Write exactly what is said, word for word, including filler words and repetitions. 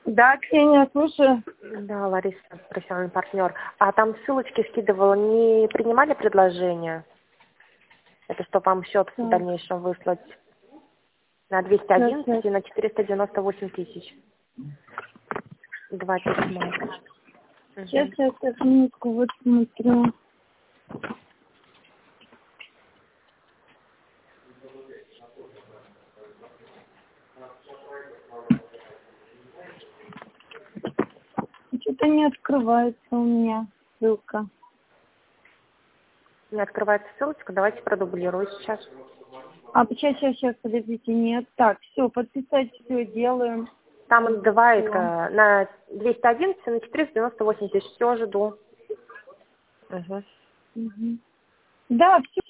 Да, Ксения, слушаю. Да, Лариса, профессиональный партнер. А там ссылочки скидывала, не принимали предложение? Это что, вам счет в Так, дальнейшем выслать на двести сейчас, одиннадцать сейчас, и на четыреста девяносто восемь тысяч? Два письма. сейчас, Мгм. сейчас, сейчас, минутку, вот смотрю. Что-то не открывается у меня ссылка. Не открывается ссылочка, давайте продублирую сейчас. А, сейчас, сейчас, сейчас, подождите, нет. Так, все, подписать, все, делаем. Там отбывает Всё. э, на двести одиннадцать и на четыреста девяносто восемь тысяч. Все, жду. Угу. Мгм. Да, все.